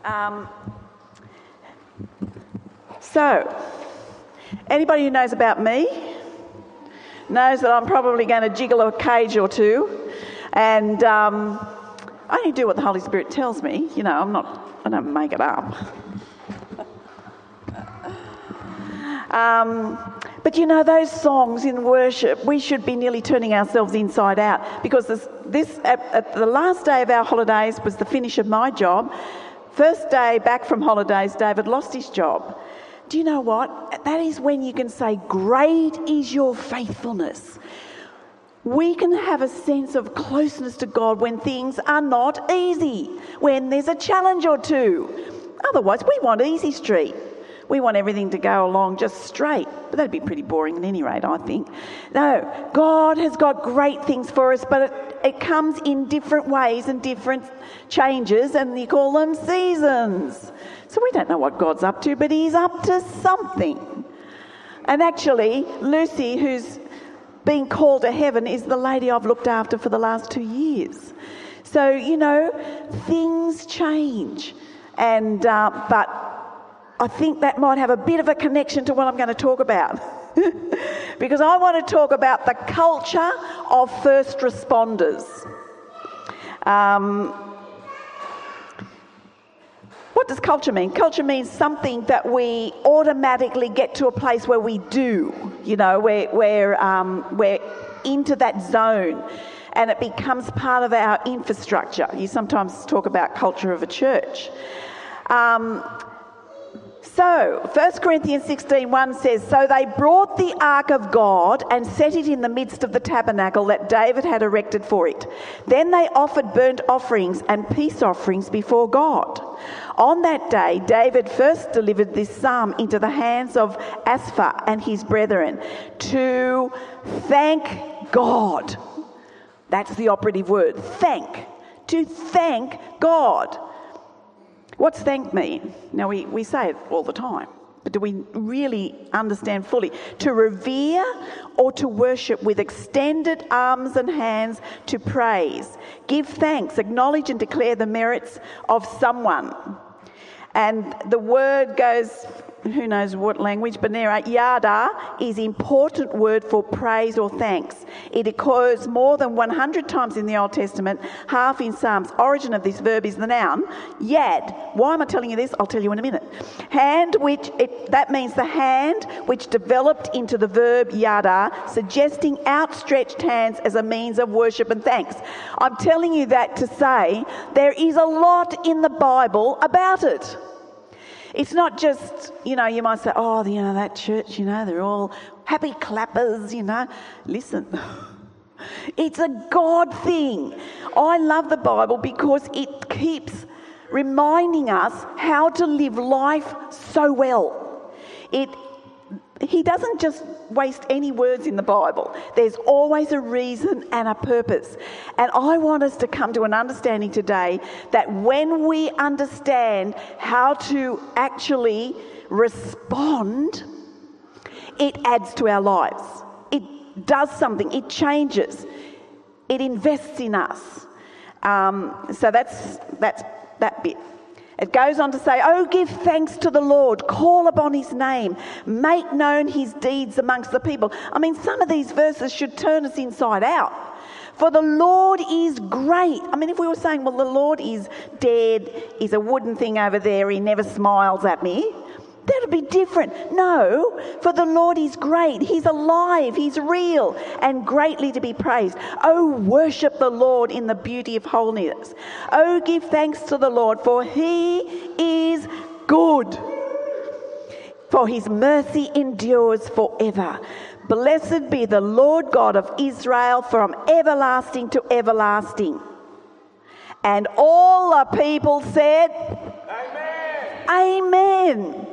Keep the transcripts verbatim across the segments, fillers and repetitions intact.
Um, so, anybody who knows about me knows that I'm probably going to jiggle a cage or two, and um, I only do what the Holy Spirit tells me. You know, I'm not, I don't make it up. um, but you know, those songs in worship, we should be nearly turning ourselves inside out, because this, this at, at the last day of our holidays was the finish of my job. First day back from holidays, David lost his job. Do you know what? That is when you can say, great is your faithfulness. We can have a sense of closeness to God when things are not easy, when there's a challenge or two. Otherwise, we want easy street. We want everything to go along just straight. But that'd be pretty boring at any rate, I think. No, God has got great things for us, but it, it comes in different ways and different changes, and you call them seasons. So we don't know what God's up to, but he's up to something. And actually, Lucy, who's being called to heaven, is the lady I've looked after for the last two years. So, you know, things change. And uh, but I think that might have a bit of a connection to what I'm going to talk about. Because I want to talk about the culture of first responders. Um, what does culture mean? Culture means something that we automatically get to a place where we do, you know, where we're, um, we're into that zone, and it becomes part of our infrastructure. You sometimes talk about culture of a church. Um, So, First Corinthians sixteen one says, so they brought the ark of God and set it in the midst of the tabernacle that David had erected for it. Then they offered burnt offerings and peace offerings before God. On that day, David first delivered this psalm into the hands of Asaph and his brethren to thank God. That's the operative word, thank. To thank God. What's thank mean? Now, we, we say it all the time, but do we really understand fully? To revere or to worship with extended arms and hands, to praise. Give thanks, acknowledge and declare the merits of someone. And the word goes, who knows what language, but anyway, yada is important word for praise or thanks. It occurs more than one hundred times in the Old Testament, half in Psalms. Origin of this verb is the noun, yad. Why am I telling you this? I'll tell you in a minute. Hand, which, it, that means the hand which developed into the verb yada, suggesting outstretched hands as a means of worship and thanks. I'm telling you that to say there is a lot in the Bible about it. It's not just, you know, you might say, oh, you know, that church, you know, they're all happy clappers, you know. Listen, it's a God thing. I love the Bible because it keeps reminding us how to live life so well. It He doesn't just waste any words in the Bible. There's always a reason and a purpose. And I want us to come to an understanding today that when we understand how to actually respond, it adds to our lives. It does something. It changes. It invests in us. Um, so that's that's that bit. It goes on to say, oh, give thanks to the Lord, call upon his name, make known his deeds amongst the people. I mean, some of these verses should turn us inside out. For the Lord is great. I mean, if we were saying, well, the Lord is dead, he's a wooden thing over there, he never smiles at me, that would be different. No, for the Lord is great. He's alive. He's real and greatly to be praised. Oh, worship the Lord in the beauty of holiness. Oh, give thanks to the Lord, for he is good. For his mercy endures forever. Blessed be the Lord God of Israel from everlasting to everlasting. And all the people said, Amen. Amen.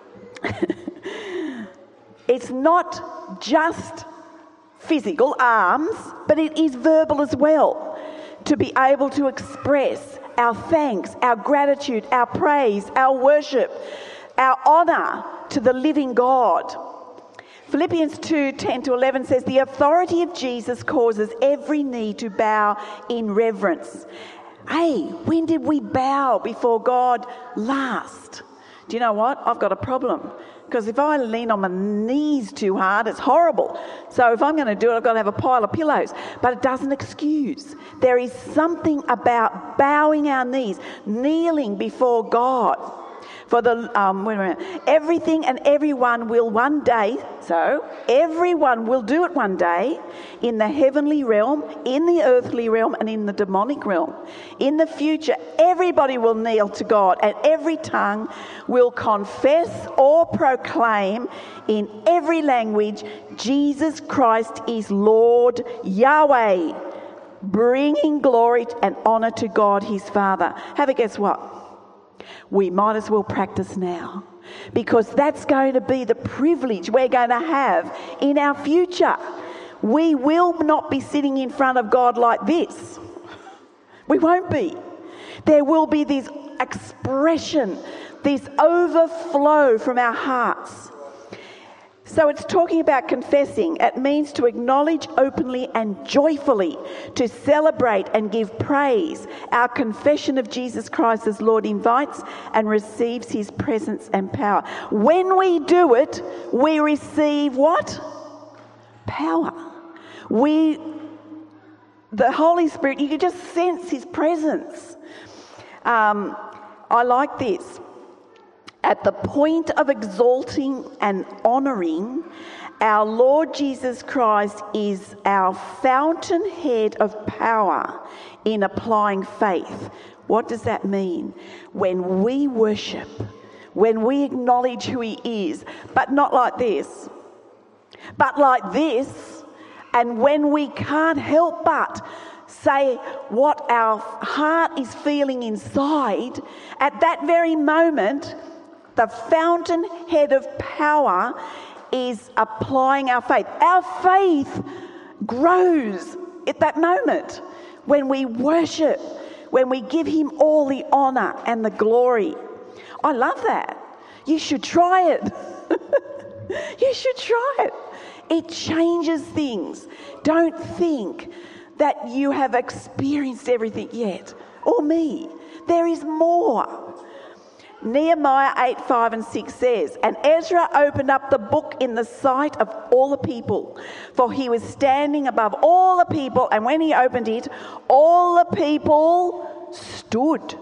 It's not just physical arms, but it is verbal as well. To be able to express our thanks, our gratitude, our praise, our worship, our honour to the living God. Philippians two ten to eleven says, the authority of Jesus causes every knee to bow in reverence. Hey, when did we bow before God last? Do you know what? I've got a problem. Because if I lean on my knees too hard, it's horrible. So if I'm going to do it, I've got to have a pile of pillows. But it doesn't excuse. There is something about bowing our knees, kneeling before God. For the um, wait a minute, everything and everyone will one day, so everyone will do it one day in the heavenly realm, in the earthly realm, and in the demonic realm. In the future, everybody will kneel to God, and every tongue will confess or proclaim in every language, Jesus Christ is Lord, Yahweh, bringing glory and honour to God his Father. Have a guess what? We might as well practice now, because that's going to be the privilege we're going to have in our future. We will not be sitting in front of God like this. We won't be. There will be this expression, this overflow from our hearts. So it's talking about confessing. It means to acknowledge openly and joyfully, to celebrate and give praise. Our confession of Jesus Christ as Lord invites and receives his presence and power. When we do it, we receive what? Power. We, the Holy Spirit, you can just sense his presence. Um, I like this. At the point of exalting and honouring, our Lord Jesus Christ is our fountainhead of power in applying faith. What does that mean? When we worship, when we acknowledge who he is, but not like this, but like this, and when we can't help but say what our heart is feeling inside, at that very moment, the fountainhead of power is applying our faith. Our faith grows at that moment when we worship, when we give him all the honour and the glory. I love that. You should try it. You should try it. It changes things. Don't think that you have experienced everything yet, or me. There is more. Nehemiah eight, five and six says, and Ezra opened up the book in the sight of all the people, for he was standing above all the people, and when he opened it, all the people stood.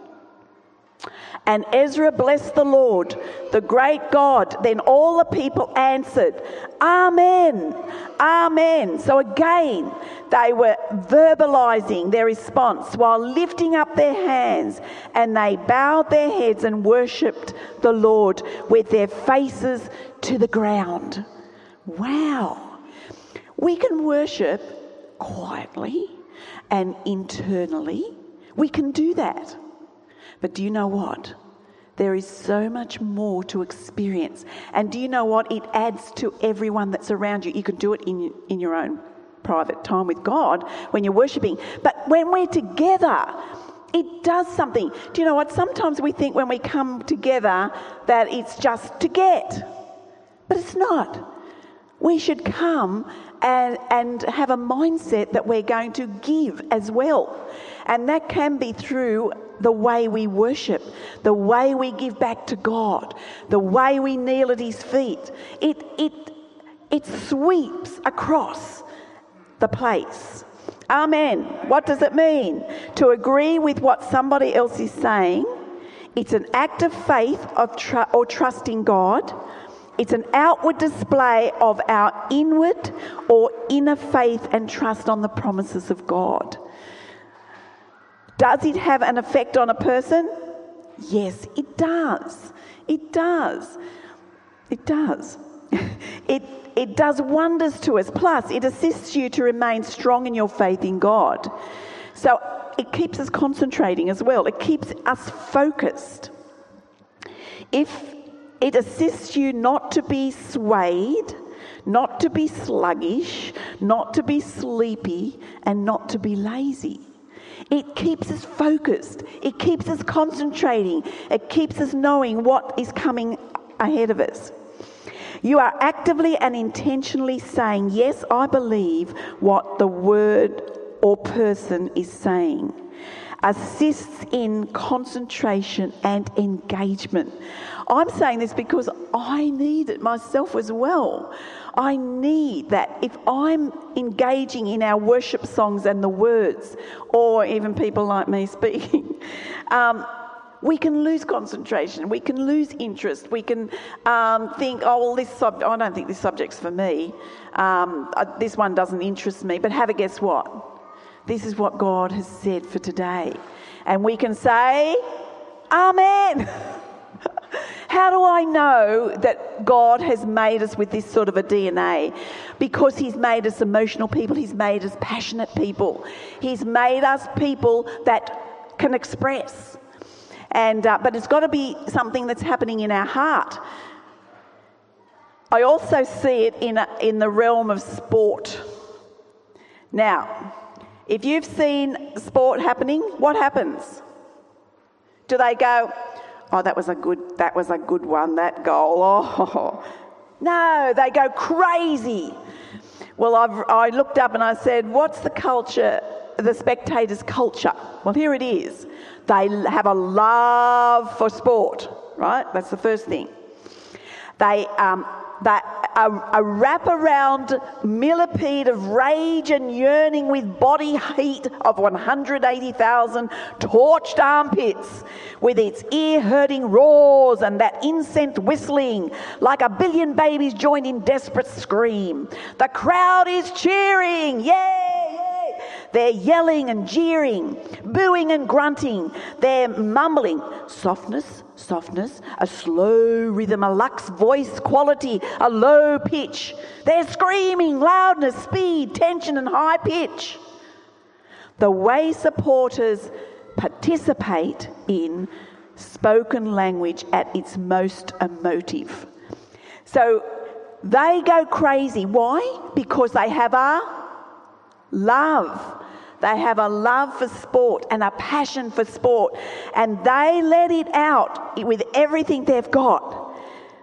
And Ezra blessed the Lord, the great God. Then all the people answered, Amen, Amen. So again, they were verbalising their response while lifting up their hands, and they bowed their heads and worshipped the Lord with their faces to the ground. Wow. We can worship quietly and internally. We can do that. But do you know what? There is so much more to experience. And do you know what? It adds to everyone that's around you. You can do it in, in your own private time with God when you're worshipping. But when we're together, it does something. Do you know what? Sometimes we think when we come together that it's just to get. But it's not. We should come and, and have a mindset that we're going to give as well. And that can be through the way we worship, the way we give back to God, the way we kneel at his feet. It, it, it sweeps across the place. Amen. What does it mean? To agree with what somebody else is saying. It's an act of faith of tr- or trust in God. It's an outward display of our inward or inner faith and trust on the promises of God. Does it have an effect on a person? Yes, it does. It does. It does. it it does wonders to us. Plus, it assists you to remain strong in your faith in God. So it keeps us concentrating as well. It keeps us focused. If it assists you not to be swayed, not to be sluggish, not to be sleepy, and not to be lazy. It keeps us focused. It keeps us concentrating. It keeps us knowing what is coming ahead of us. You are actively and intentionally saying, yes, I believe what the word or person is saying. assists in concentration and engagement. I'm saying this because I need it myself as well. I need that. If I'm engaging in our worship songs and the words, or even people like me speaking, um, we can lose concentration, we can lose interest, we can um, think, oh, well, this sub- I don't think this subject's for me, um, uh, this one doesn't interest me, but have a guess what? This is what God has said for today. And we can say, Amen. How do I know that God has made us with this sort of a D N A? Because he's made us emotional people, he's made us passionate people, he's made us people that can express. And uh, but it's got to be something that's happening in our heart. I also see it in a, in the realm of sport. Now, if you've seen sport happening, what happens? Do they go, oh, that was a good, that was a good one, that goal. Oh, no, they go crazy. Well, I've, I looked up and I said, what's the culture, the spectators' culture? Well, here it is. They have a love for sport, right? That's the first thing. They, um, that a, a wrap-around millipede of rage and yearning with body heat of one hundred eighty thousand torched armpits, with its ear-hurting roars and that incense whistling, like a billion babies joined in desperate scream. The crowd is cheering, yay, yay! They're yelling and jeering, booing and grunting. They're mumbling, softness, softness, a slow rhythm, a luxe voice quality, a low pitch. They're screaming, loudness, speed, tension and high pitch. The way supporters participate in spoken language at its most emotive. So they go crazy. Why? Because they have a love. They have a love for sport and a passion for sport, and they let it out with everything they've got.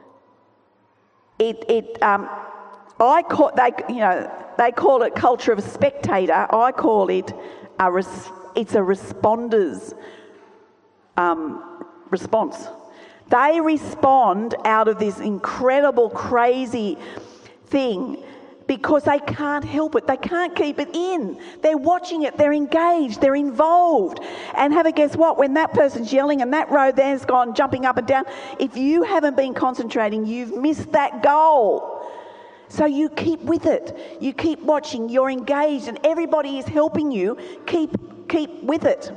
It, it, um, I call they, you know, they call it culture of spectator. I call it a, res, it's a responders um, response. They respond out of this incredible, crazy thing, because they can't help it. They can't keep it in. They're watching it. They're engaged. They're involved. And have a guess what? When that person's yelling and that row there's gone jumping up and down, if you haven't been concentrating, you've missed that goal. So you keep with it. You keep watching. You're engaged, and everybody is helping you. Keep keep with it.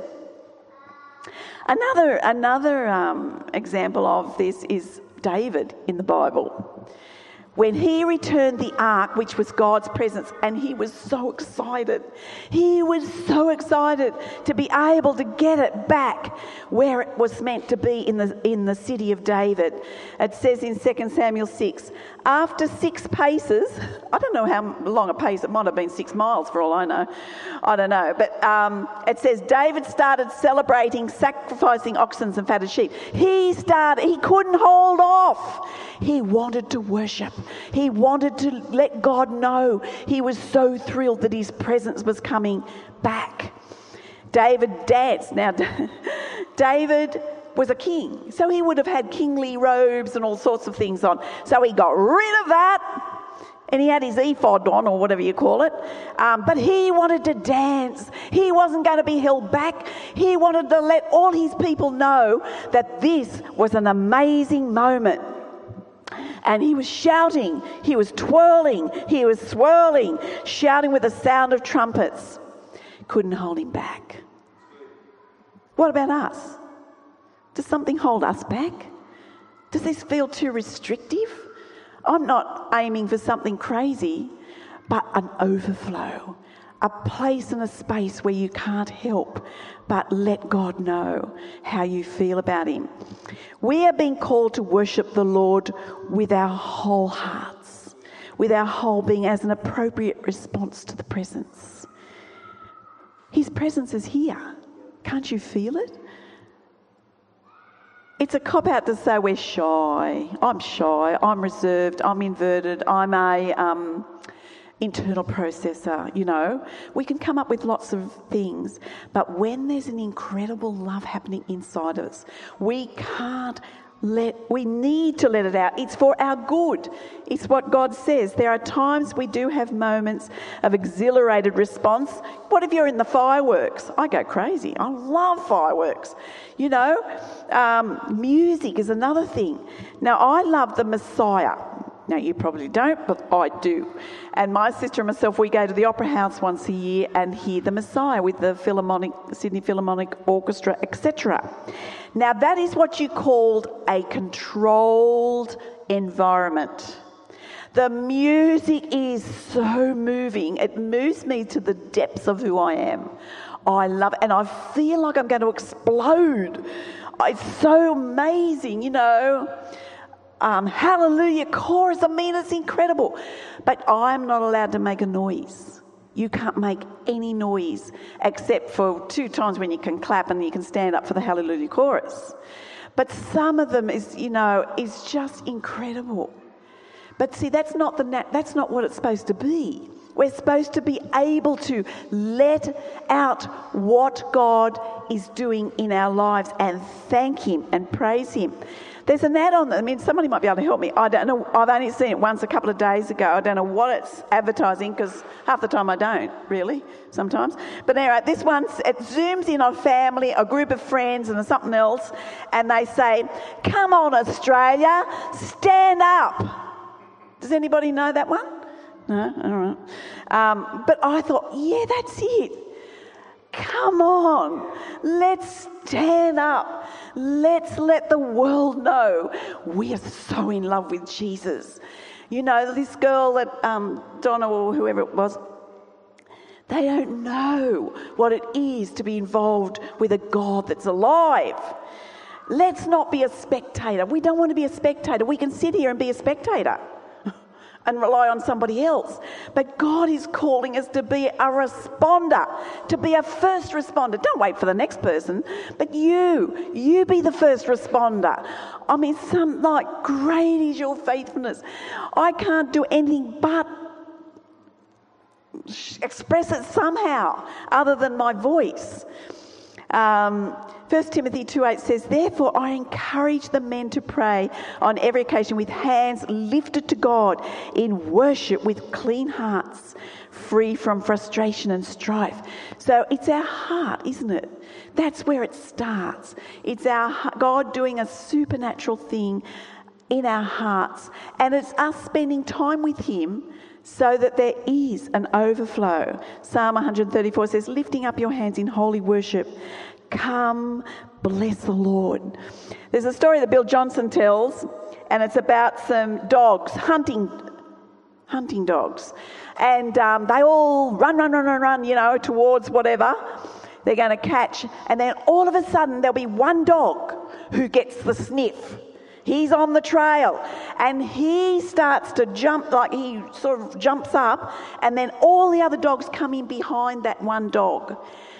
Another another um, example of this is David in the Bible. When he returned the ark, which was God's presence, and he was so excited. He was so excited to be able to get it back where it was meant to be in the in the city of David. It says in Second Samuel six, after six paces, I don't know how long a pace, it might have been six miles for all I know. I don't know. But um, it says David started celebrating, sacrificing oxen and fatted sheep. He started, he couldn't hold off. He wanted to worship. He wanted to let God know. He was so thrilled that his presence was coming back. David danced. Now, David was a king, so he would have had kingly robes and all sorts of things on. So he got rid of that, and he had his ephod on, or whatever you call it. Um, but he wanted to dance. He wasn't going to be held back. He wanted to let all his people know that this was an amazing moment. And he was shouting, he was twirling, he was swirling, shouting with the sound of trumpets. Couldn't hold him back. What about us? Does something hold us back? Does this feel too restrictive? I'm not aiming for something crazy, but an overflow. A place and a space where you can't help but let God know how you feel about him. We are being called to worship the Lord with our whole hearts, with our whole being, as an appropriate response to the presence. His presence is here. Can't you feel it? It's a cop-out to say we're shy. I'm shy. I'm reserved. I'm inverted. I'm a... Um, internal processor, you know. We can come up with lots of things, but when there's an incredible love happening inside of us, we can't let, we need to let it out. It's for our good. It's what God says. There are times we do have moments of exhilarated response. What if you're in the fireworks? I go crazy. I love fireworks. You know, um, music is another thing. Now, I love the Messiah. Now, you probably don't, but I do. And my sister and myself, we go to the Opera House once a year and hear the Messiah with the Philharmonic, Sydney Philharmonic Orchestra, et cetera. Now, that is what you called a controlled environment. The music is so moving. It moves me to the depths of who I am. I love it, and I feel like I'm going to explode. It's so amazing, you know. Um, hallelujah chorus, I mean, it's incredible. But I'm not allowed to make a noise. You can't make any noise except for two times when you can clap and you can stand up for the hallelujah chorus. But some of them is, you know, is just incredible. But see, that's not the nat- that's not what it's supposed to be. We're supposed to be able to let out what God is doing in our lives and thank Him and praise Him. There's an ad on, I mean, somebody might be able to help me. I don't know. I've only seen it once a couple of days ago. I don't know what it's advertising because half the time I don't, really, sometimes. But anyway, this one, it zooms in on family, a group of friends and something else, and they say, "Come on, Australia, stand up." Does anybody know that one? No? All right. Um, but I thought, yeah, that's it. Come on, let's stand up. Let's let the world know we are so in love with Jesus. You know, this girl that um, Donna or whoever it was, they don't know what it is to be involved with a God that's alive. Let's not be a spectator. We don't want to be a spectator. We can sit here and be a spectator and rely on somebody else. But God is calling us to be a responder, to be a first responder. Don't wait for the next person, but you, you be the first responder. I mean, some like, great is your faithfulness. I can't do anything but express it somehow other than my voice. Um, First Timothy two eight says, "Therefore I encourage the men to pray on every occasion with hands lifted to God in worship with clean hearts, free from frustration and strife." So it's our heart, isn't it? That's where it starts. It's our God doing a supernatural thing in our hearts, and it's us spending time with Him so that there is an overflow. Psalm one thirty-four says, "Lifting up your hands in holy worship, come, bless the Lord." There's a story that Bill Johnson tells, and it's about some dogs, hunting hunting dogs. And um, they all run, run, run, run, run, you know, towards whatever they're going to catch. And then all of a sudden there'll be one dog who gets the sniff. He's on the trail and he starts to jump, like he sort of jumps up, and then all the other dogs come in behind that one dog.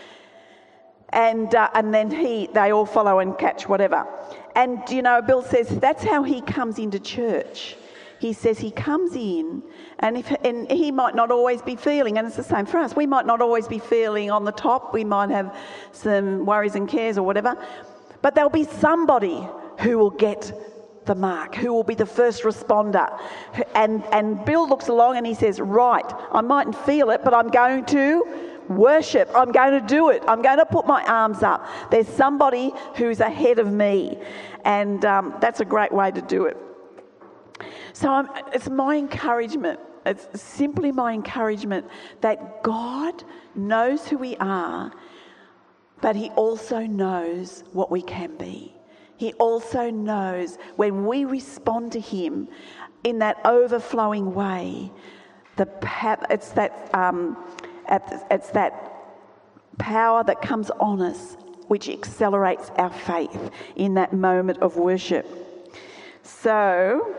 And uh, and then he, they all follow and catch whatever. And, you know, Bill says that's how he comes into church. He says he comes in and, if, and he might not always be feeling, and it's the same for us, we might not always be feeling on the top. We might have some worries and cares or whatever. But there'll be somebody who will get the mark, who will be the first responder. And, and Bill looks along and he says, right, I mightn't feel it, but I'm going to worship. I'm going to do it. I'm going to put my arms up. There's somebody who's ahead of me. And um, that's a great way to do it. So I'm, it's my encouragement. It's simply my encouragement that God knows who we are, but He also knows what we can be. He also knows when we respond to Him in that overflowing way, the it's that um, it's that power that comes on us, which accelerates our faith in that moment of worship. So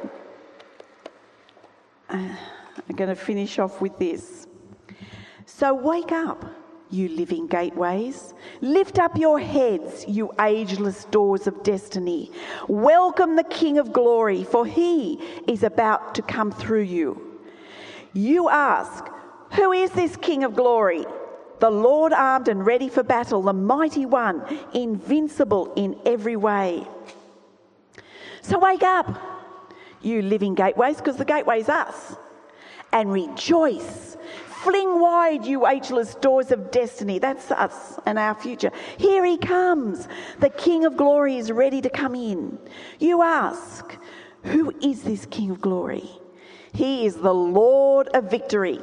uh, I'm going to finish off with this. So wake up, you living gateways. Lift up your heads, you ageless doors of destiny. Welcome the King of Glory, for He is about to come through you. You ask, who is this King of glory? The Lord armed and ready for battle, the mighty one, invincible in every way. So wake up, you living gateways, because the gateway's us, and rejoice. Fling wide, you ageless doors of destiny. That's us and our future. Here he comes. The King of glory is ready to come in. You ask, who is this King of glory? He is the Lord of victory,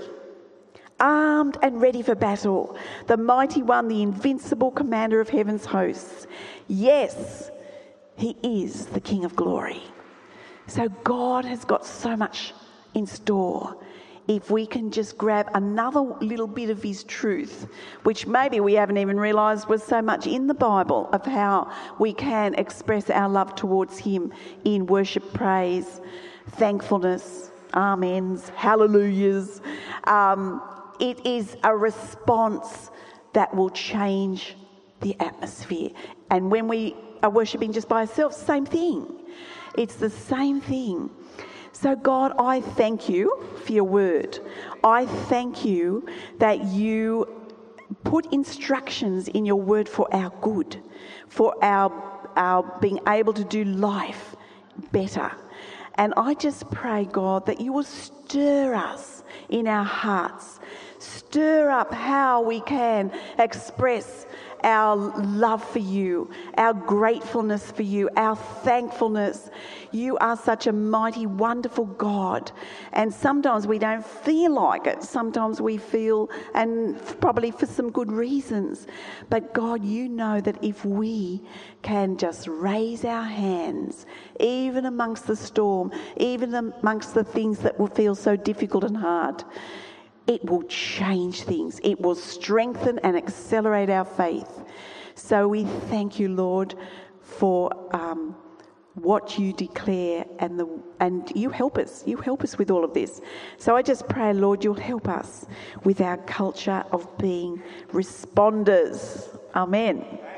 armed and ready for battle, the mighty one, the invincible commander of heaven's hosts. Yes, he is the King of glory. So God has got so much in store. If we can just grab another little bit of his truth, which maybe we haven't even realised was so much in the Bible, of how we can express our love towards him in worship, praise, thankfulness, amens, hallelujahs. Um, it is a response that will change the atmosphere. And when we are worshipping just by ourselves, same thing. It's the same thing. So God, I thank you for your word. I thank you that you put instructions in your word for our good, for our, our being able to do life better. And I just pray, God, that you will stir us in our hearts, stir up how we can express our love for you, our gratefulness for you, our thankfulness. You are such a mighty, wonderful God. And sometimes we don't feel like it. Sometimes we feel, and probably for some good reasons. But God, you know that if we can just raise our hands, even amongst the storm, even amongst the things that will feel so difficult and hard, it will change things. It will strengthen and accelerate our faith. So we thank you, Lord, for um, what you declare, and the and you help us. You help us with all of this. So I just pray, Lord, you'll help us with our culture of being responders. Amen.